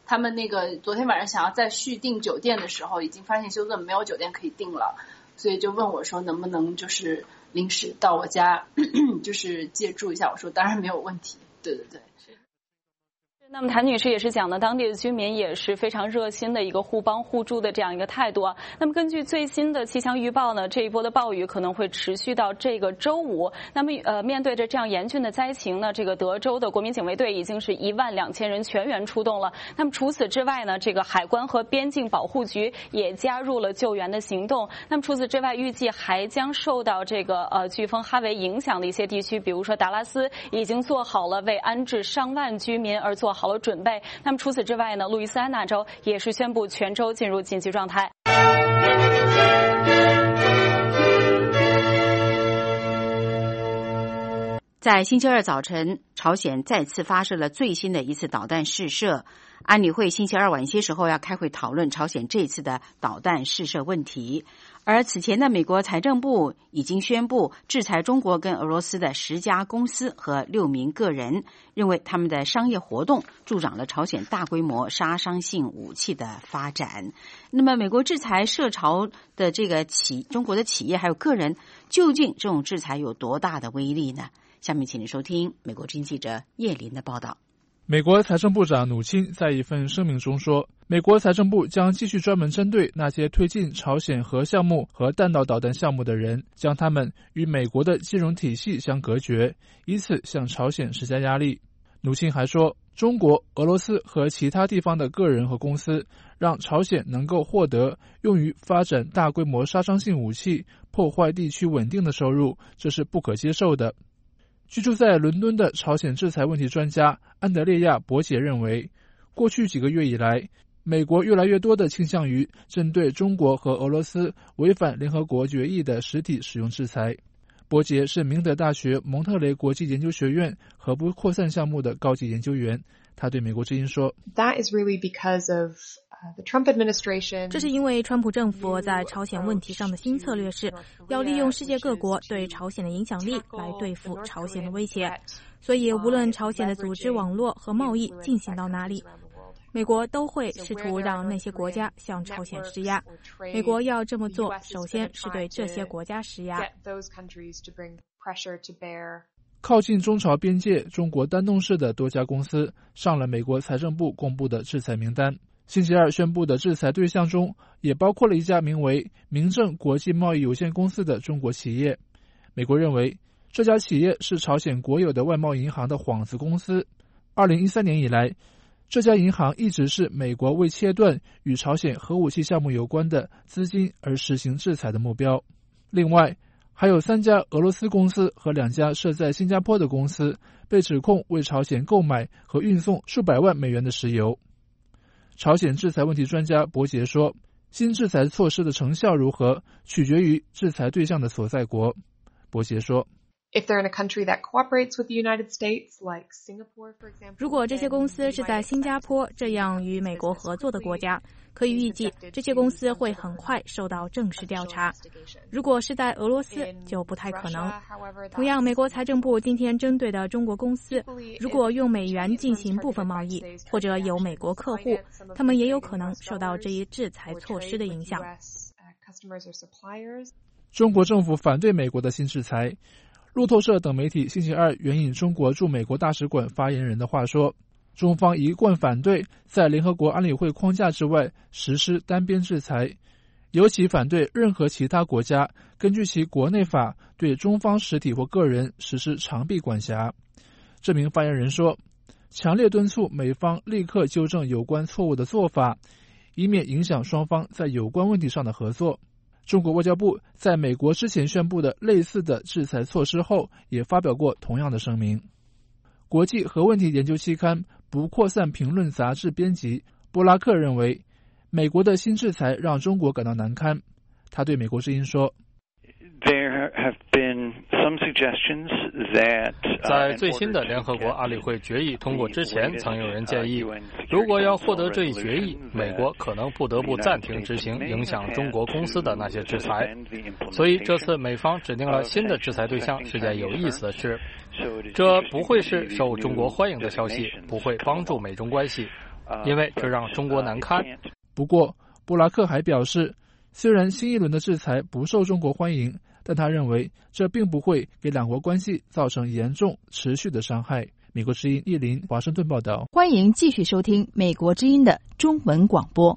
他们那个昨天晚上想要再续订酒店的时候，已经发现休斯顿没有酒店可以订了，所以就问我说能不能就是临时到我家就是借住一下。我说当然没有问题，对对对。 那么谭女士也是讲呢，当地的居民也是非常热心的一个互帮互助的这样一个态度啊。那么根据最新的气象预报呢，这一波的暴雨可能会持续到这个周五。那么呃，面对着这样严峻的灾情呢，这个德州的国民警卫队已经是一万两千人全员出动了。那么除此之外呢，这个海关和边境保护局也加入了救援的行动。那么除此之外，预计还将受到这个呃飓风哈维影响的一些地区，比如说达拉斯已经做好了为安置上万居民而做好了准备。那么除此之外呢，路易斯安那州也是宣布全州进入紧急状态。 在星期二早晨，朝鲜再次发射了最新的一次导弹试射。安理会星期二晚些时候要开会讨论朝鲜这次的导弹试射问题。而此前的美国财政部已经宣布制裁中国跟俄罗斯的十家公司和六名个人，认为他们的商业活动助长了朝鲜大规模杀伤性武器的发展。那么美国制裁涉朝的这个企中国的企业还有个人，究竟这种制裁有多大的威力呢？下面请您收听美国之音记者叶林的报道。 美国财政部长努钦在一份声明中说，美国财政部将继续专门针对那些推进朝鲜核项目和弹道导弹项目的人，将他们与美国的金融体系相隔绝，以此向朝鲜施加压力。努钦还说，中国、俄罗斯和其他地方的个人和公司让朝鲜能够获得用于发展大规模杀伤性武器、破坏地区稳定的收入，这是不可接受的。居住在伦敦的朝鲜制裁问题专家安德烈亚·伯杰认为，过去几个月以来，美国越来越多的倾向于针对中国和俄罗斯违反联合国决议的实体使用制裁。伯杰是明德大学蒙特雷国际研究学院核不扩散项目的高级研究员，他对美国之音说 That is really because of The Trump administration 这是因为川普政府在朝鲜问题上的新策略是要利用世界各国对朝鲜的影响力来对付朝鲜的威胁，所以无论朝鲜的组织网络和贸易进行到哪里，美国都会试图让那些国家向朝鲜施压。美国要这么做，首先是对这些国家施压。 靠近中朝边界中国丹东市的多家公司上了美国财政部公布的制裁名单。星期二宣布的制裁对象中也包括了一家名为明正国际贸易有限公司的中国企业。美国认为这家企业是朝鲜国有的外贸银行的幌子公司。二零一三年以来，这家银行一直是美国为切断与朝鲜核武器项目有关的资金而实行制裁的目标。另外，还有三家俄罗斯公司和两家设在新加坡的公司被指控为朝鲜购买和运送数百万美元的石油。朝鲜制裁问题专家伯杰说，新制裁措施的成效如何取决于制裁对象的所在国。伯杰说， 如果这些公司是在新加坡这样与美国合作的国家，可以预计这些公司会很快受到正式调查。如果是在俄罗斯，就不太可能。同样，美国财政部今天针对的中国公司，如果用美元进行部分贸易，或者有美国客户，他们也有可能受到这一制裁措施的影响。 中国政府反对美国的新制裁。路透社等媒体星期二援引中国驻美国大使馆发言人的话说，中方一贯反对在联合国安理会框架之外实施单边制裁，尤其反对任何其他国家根据其国内法对中方实体或个人实施长臂管辖。这名发言人说，强烈敦促美方立刻纠正有关错误的做法，以免影响双方在有关问题上的合作。中国外交部在美国之前宣布的类似的制裁措施后，也发表过同样的声明。国际核问题研究期刊《不扩散评论》杂志编辑波拉克认为，美国的新制裁让中国感到难堪。他对美国之音说， 在最新的联合国安理会决议通过之前，曾有人建议，如果要获得这一决议，美国可能不得不暂停执行影响中国公司的那些制裁。所以这次美方指定了新的制裁对象是件有意思的事，这不会是受中国欢迎的消息，不会帮助美中关系， 因为这让中国难堪。 不过，布拉克还表示，虽然新一轮的制裁不受中国欢迎，但他认为这并不会给两国关系造成严重持续的伤害。美国之音叶林华盛顿报道。 欢迎继续收听美国之音的中文广播。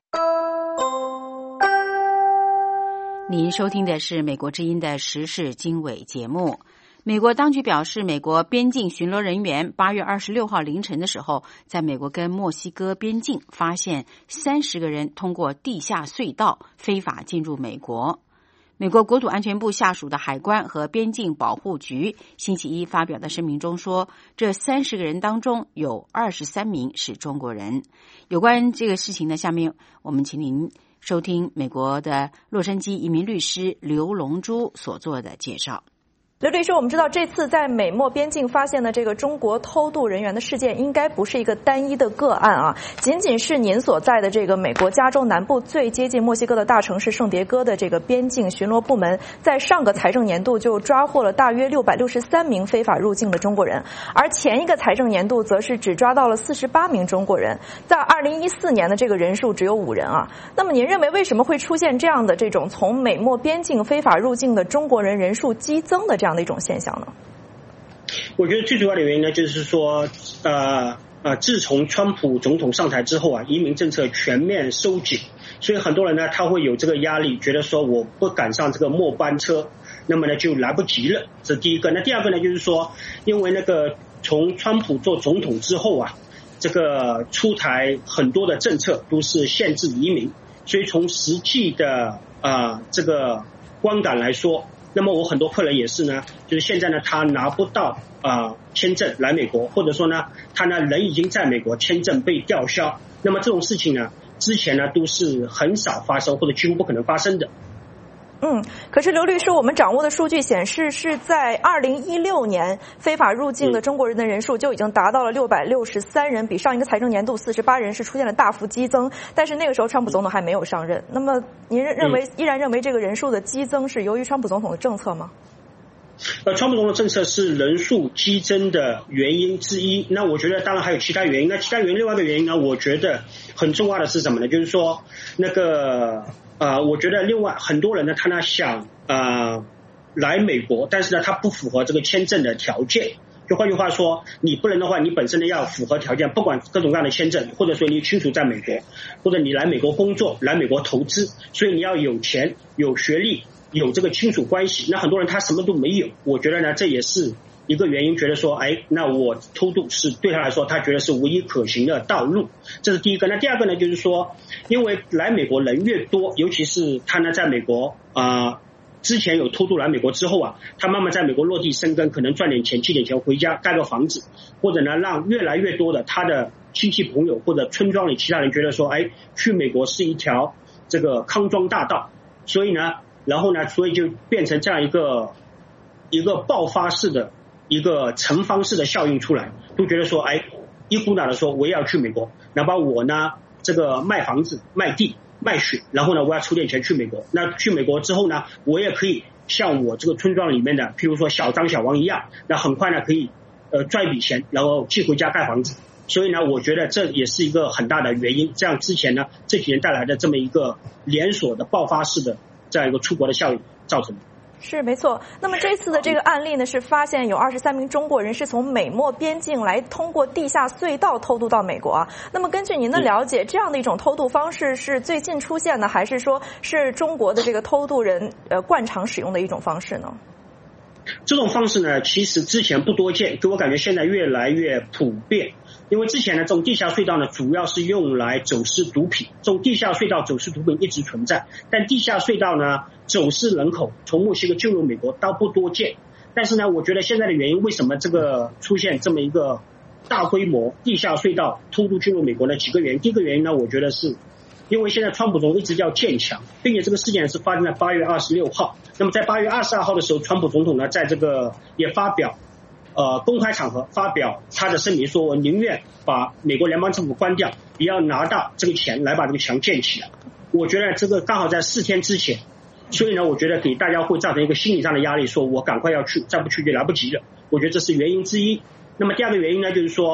您收听的是美国之音的时事经纬节目。美国当局表示，美国边境巡逻人员八月二十六号凌晨的时候，在美国跟墨西哥边境发现三十个人通过地下隧道非法进入美国。美国国土安全部下属的海关和边境保护局星期一发表的声明中说，这三十个人当中有二十三名是中国人。有关这个事情呢，下面我们请您收听美国的洛杉矶移民律师刘龙珠所做的介绍。 刘律师，我们知道这次在美墨边境发现的这个中国偷渡人员的事件应该不是一个单一的个案啊，仅仅是您所在的这个美国加州南部最接近墨西哥的大城市圣迭戈的这个边境巡逻部门，在上个财政年度就抓获了大约六百六十三名非法入境的中国人，而前一个财政年度则是只抓到了四十八名中国人，在二零一四年的这个人数只有五人啊。那么您认为为什么会出现这样的这种从美墨边境非法入境的中国人人数激增的这样的一种现象呢？ 我觉得最主要的原因呢，就是说，呃呃，自从川普总统上台之后啊，移民政策全面收紧，所以很多人呢，他会有这个压力，觉得说我不赶上这个末班车，那么呢就来不及了。这是第一个。那第二个呢，就是说，因为那个从川普做总统之后啊，这个出台很多的政策都是限制移民，所以从实际的啊、呃、这个观感来说。那么我很多客人也是呢，就是现在呢他拿不到啊、呃、签证来美国，或者说呢他呢人已经在美国，签证被吊销。那么这种事情呢，之前呢都是很少发生或者几乎不可能发生的。 嗯，可是刘律师，我们掌握的数据显示，是在二零一六年非法入境的中国人的人数就已经达到了六百六十三人，比上一个财政年度四十八人是出现了大幅激增。但是那个时候川普总统还没有上任。那么您认为依然认为这个人数的激增是由于川普总统的政策吗？ 呃，川普总统政策是人数激增的原因之一。那我觉得当然还有其他原因。那其他原因另外一个原因呢，我觉得很重要的是什么呢？就是说那个。呃，我觉得另外很多人呢，他呢想呃来美国，但是呢他不符合这个签证的条件。就换句话说，你不能的话，你本身呢要符合条件，不管各种各样的签证，或者说你清楚在美国，或者你来美国工作、来美国投资，所以你要有钱、有学历、有这个亲属关系。那很多人他什么都没有，我觉得呢这也是一个原因，觉得说，哎，那我偷渡是对他来说，他觉得是唯一可行的道路。这是第一个。那第二个呢，就是说，因为来美国人越多，尤其是他呢在美国啊、呃、之前有偷渡来美国之后啊，他慢慢在美国落地生根，可能赚点钱、积点钱回家盖个房子，或者呢让越来越多的他的亲戚朋友或者村庄里其他人觉得说，哎，去美国是一条这个康庄大道，所以呢，然后呢，所以就变成这样一个一个爆发式的。一个层方式的效应出来，都觉得说，哎，一股脑的说我也要去美国，哪怕我呢这个卖房子、卖地、卖血，然后呢我要出点钱去美国。那去美国之后呢，我也可以像我这个村庄里面的，譬如说小张、小王一样，那很快呢可以呃赚一笔钱，然后寄回家盖房子。所以呢，我觉得这也是一个很大的原因。这样之前呢这几年带来的这么一个连锁的爆发式的这样一个出国的效应造成的。 是没错。那么这次的这个案例呢，是发现有二十三名中国人是从美墨边境来通过地下隧道偷渡到美国啊。那么根据您的了解，这样的一种偷渡方式是最近出现的，还是说是中国的这个偷渡人呃惯常使用的一种方式呢？ 这种方式呢，其实之前不多见，给我感觉现在越来越普遍。因为之前呢，这种地下隧道呢，主要是用来走私毒品。这种地下隧道走私毒品一直存在，但地下隧道呢，走私人口从墨西哥进入美国倒不多见。但是呢，我觉得现在的原因，为什么这个出现这么一个大规模地下隧道偷渡进入美国呢？几个原因。第一个原因呢，我觉得是因为现在川普总统一直叫建墙，并且这个事件是发生在八月二十六号。那么在八月二十二号的时候，川普总统呢，在这个也发表呃公开场合发表他的声明，说我宁愿把美国联邦政府关掉，也要拿到这个钱来把这个墙建起来。我觉得这个刚好在四天之前，所以呢，我觉得给大家会造成一个心理上的压力，说我赶快要去，再不去就来不及了。我觉得这是原因之一。那么第二个原因呢，就是说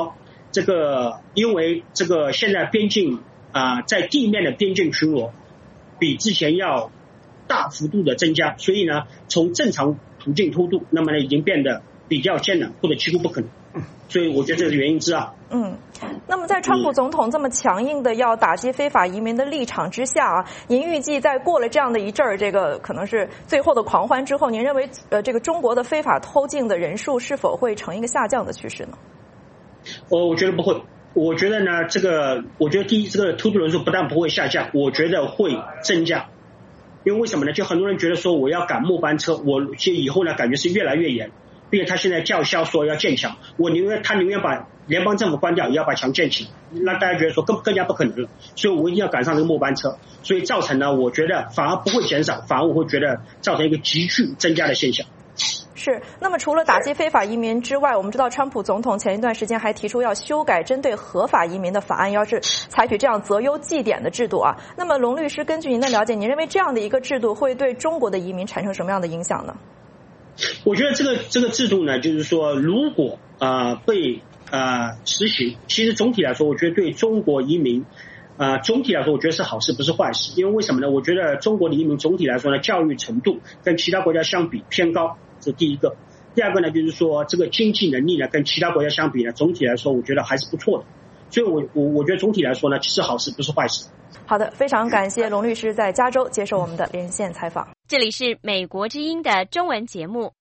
这个因为这个现在边境啊、呃，在地面的边境巡逻比之前要大幅度的增加，所以呢，从正常途径偷渡，那么呢已经变得比较艰难或者几乎不可能。所以我觉得这是原因之二。 嗯，那么在川普总统这么强硬的要打击非法移民的立场之下啊，您预计在过了这样的一阵儿，这个可能是最后的狂欢之后，您认为呃这个中国的非法偷进的人数是否会呈一个下降的趋势呢？ 我我觉得不会，我觉得呢，这个我觉得第一，这个偷渡人数不但不会下降，我觉得会增加。因为为什么呢？就很多人觉得说我要赶末班车，我其实以后呢感觉是越来越严。并且他现在叫嚣说要建墙，我宁愿他宁愿把联邦政府关掉，也要把墙建起来，那大家觉得说更更加不可能了，所以我一定要赶上这个末班车，所以造成呢，我觉得反而不会减少，反而我会觉得造成一个急剧增加的现象。 是，那么除了打击非法移民之外，我们知道川普总统前一段时间还提出要修改针对合法移民的法案，要是采取这样择优绩点的制度啊。那么龙律师，根据您的了解，您认为这样的一个制度会对中国的移民产生什么样的影响呢？ 我觉得这个这个制度呢，就是说，如果啊、呃、被啊、呃、实行，其实总体来说，我觉得对中国移民啊、呃、总体来说，我觉得是好事，不是坏事。因为为什么呢？我觉得中国的移民总体来说呢，教育程度跟其他国家相比偏高，这是第一个。第二个呢，就是说这个经济能力呢，跟其他国家相比呢，总体来说，我觉得还是不错的。所以我我我觉得总体来说呢，是好事，不是坏事。 好的，非常感谢龙律师在加州接受我们的连线采访。 这里是美国之音的中文节目。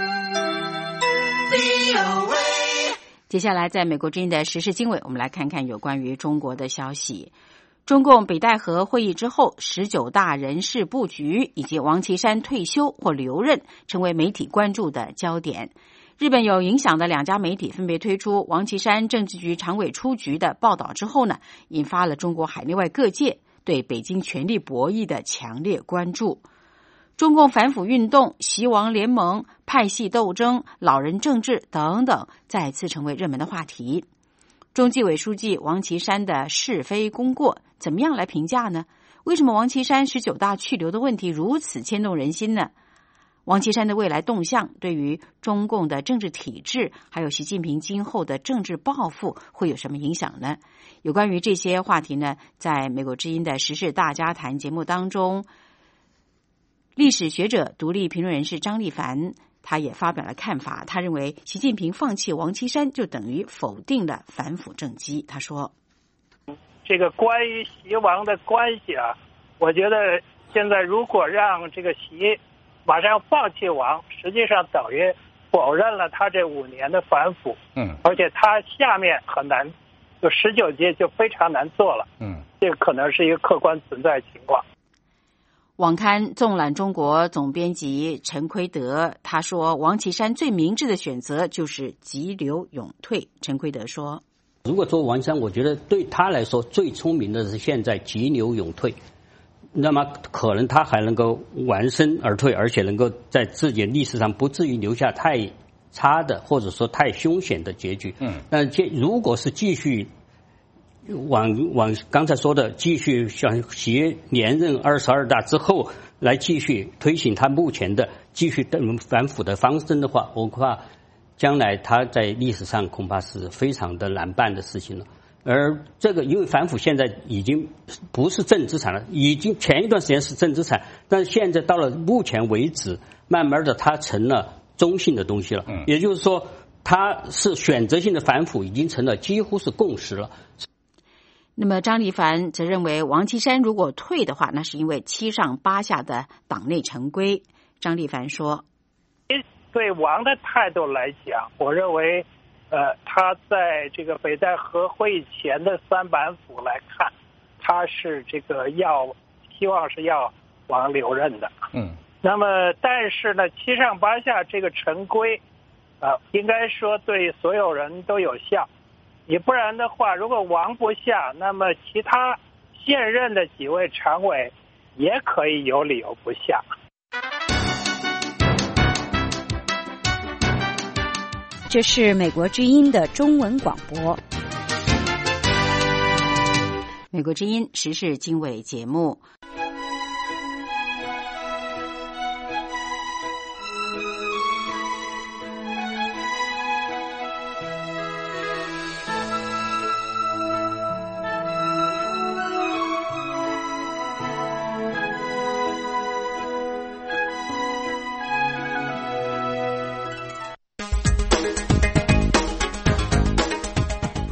接下来，在美国之音的时事经纬，我们来看看有关于中国的消息。中共北戴河会议之后，十九大人事布局以及王岐山退休或留任，成为媒体关注的焦点。日本有影响的两家媒体分别推出王岐山政治局常委出局的报道之后呢，引发了中国海内外各界对北京权力博弈的强烈关注。中共反腐运动、习王联盟、派系斗争、老人政治等等，再次成为热门的话题。中纪委书记王岐山的是非功过，怎么样来评价呢？为什么王岐山十九大去留的问题如此牵动人心呢？王岐山的未来动向对于中共的政治体制，还有习近平今后的政治抱负会有什么影响呢？有关于这些话题呢，在美国之音的时事大家谈节目当中，历史学者、独立评论人士张立凡他也发表了看法。他认为习近平放弃王岐山就等于否定了反腐政绩。他说， 这个关于习王的关系啊，我觉得现在如果让这个习马上放弃王，实际上等于否认了他这五年的反腐，嗯，而且他下面很难，就十九届就非常难做了，嗯，这个可能是一个客观存在情况。 网刊纵览中国总编辑陈奎德他说，王岐山最明智的选择就是急流勇退。陈奎德说， 如果做王岐山，我觉得对他来说最聪明的是现在急流勇退，那么可能他还能够完身而退，而且能够在自己的历史上不至于留下太差的或者说太凶险的结局。嗯，那如果是继续往往刚才说的继续像习连任二十二大之后来继续推行他目前的继续反腐的方针的话，我怕将来他在历史上恐怕是非常的难办的事情了。而这个因为反腐现在已经不是正资产了，已经前一段时间是正资产，但是现在到了目前为止，慢慢的它成了中性的东西了。嗯，也就是说它是选择性的反腐已经成了几乎是共识了。 那么张立凡则认为，王岐山如果退的话，那是因为七上八下的党内成规。张立凡说， 对王的态度来讲，我认为呃，他在这个北戴河会议前的三板斧来看，他是这个要希望是要王留任的。嗯，那么但是呢，七上八下这个陈规啊、呃，应该说对所有人都有效。你不然的话，如果王不下，那么其他现任的几位常委也可以有理由不下。 这是美国之音的中文广播。 美国之音时事经纬节目。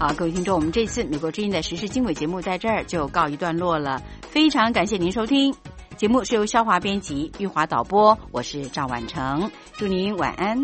好，各位听众，我们这次美国之音的时事经纬节目在这儿就告一段落了，非常感谢您收听。节目是由肖华编辑，玉华导播，我是赵婉成，祝您晚安。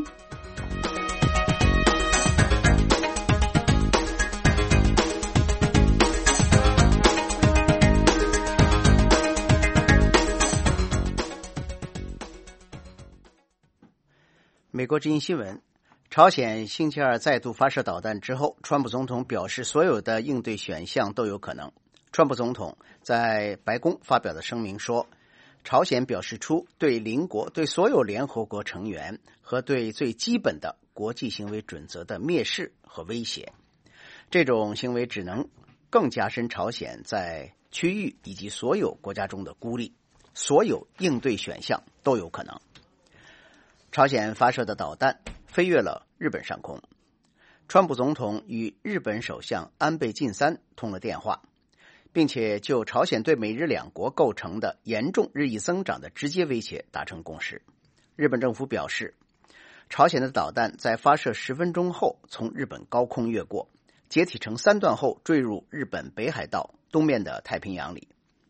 美国之音新闻：朝鲜星期二再度发射导弹之后，川普总统表示所有的应对选项都有可能。川普总统在白宫发表的声明说，朝鲜表示出对邻国、对所有联合国成员和对最基本的国际行为准则的蔑视和威胁。这种行为只能更加深朝鲜在区域以及所有国家中的孤立，所有应对选项都有可能。朝鲜发射的导弹飞越了日本上空，川普总统与日本首相安倍晋三通了电话，并且就朝鲜对美日两国构成的严重日益增长的直接威胁达成共识。日本政府表示，朝鲜的导弹在发射十分钟后从日本高空越过，解体成三段后坠入日本北海道东面的太平洋里。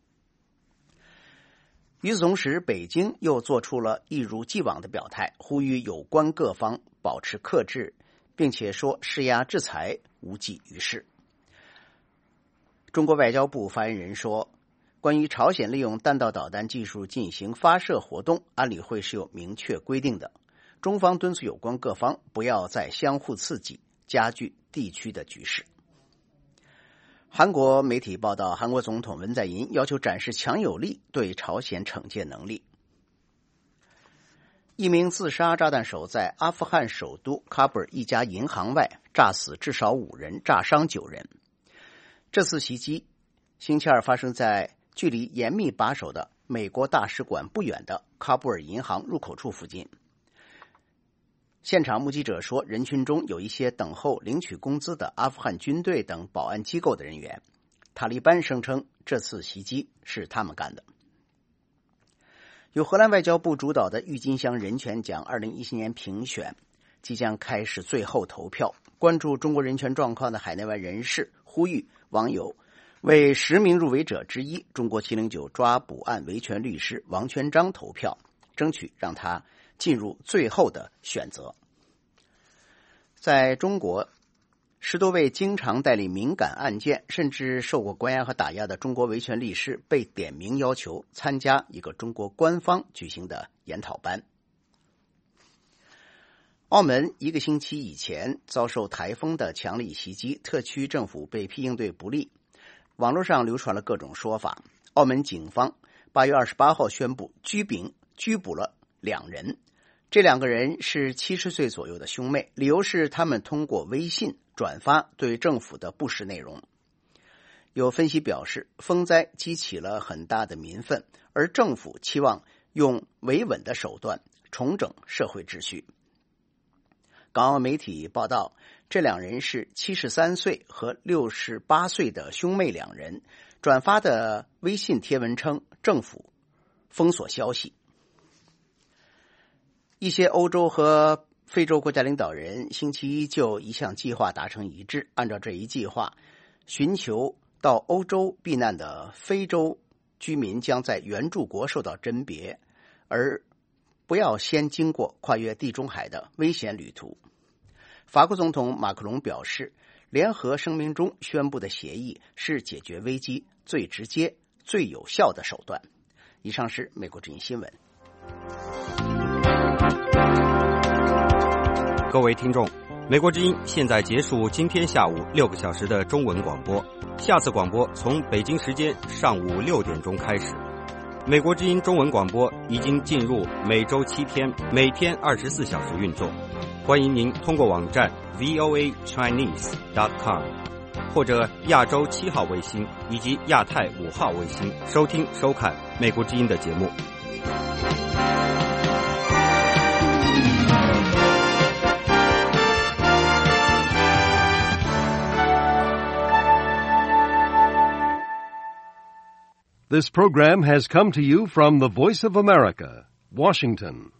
与此同时，北京又做出了一如既往的表态，呼吁有关各方保持克制，并且说施压制裁无济于事。中国外交部发言人说，关于朝鲜利用弹道导弹技术进行发射活动，安理会是有明确规定的。中方敦促有关各方不要再相互刺激，加剧地区的局势。韩国媒体报道，韩国总统文在寅要求展示强有力对朝鲜惩戒能力。一名自杀炸弹手在阿富汗首都喀布尔一家银行外炸死至少五人，炸伤九人。这次袭击星期二发生在距离严密把守的美国大使馆不远的喀布尔银行入口处附近。现场目击者说，人群中有一些等候领取工资的阿富汗军队等保安机构的人员。塔利班声称这次袭击是他们干的。由荷兰外交部主导的郁金香人权奖二零一七年评选即将开始最后投票。关注中国人权状况的海内外人士呼吁网友为十名入围者之一中国七零九抓捕案维权律师王全璋投票，争取让他进入最后的选择。在中国，十多位经常代理敏感案件甚至受过关押和打压的中国维权律师被点名要求参加一个中国官方举行的研讨班。澳门一个星期以前遭受台风的强力袭击，特区政府被批应对不力，网络上流传了各种说法。澳门警方八月二十八号宣布拘捕拘捕了两人，这两个人是七十岁左右的兄妹，理由是他们通过微信转发对政府的不实内容。有分析表示，风灾激起了很大的民愤，而政府期望用维稳的手段重整社会秩序。港澳媒体报道，这两人是七十三岁和六十八岁的兄妹两人，转发的微信贴文称政府封锁消息。一些欧洲和非洲国家领导人星期一就一项计划达成一致，按照这一计划，寻求到欧洲避难的非洲居民将在援助国受到甄别，而不要先经过跨越地中海的危险旅途。法国总统马克龙表示，联合声明中宣布的协议是解决危机最直接、最有效的手段。以上是美国之音新闻。 各位听众，美国之音现在结束今天下午六个小时的中文广播，下次广播从北京时间上午六点钟开始。美国之音中文广播已经进入每周七天，每天二十四小时运作。欢迎您通过网站 v o a chinese dot com 或者亚洲七号卫星以及亚太五号卫星收听收看美国之音的节目。 This program has come to you from the Voice of America, Washington.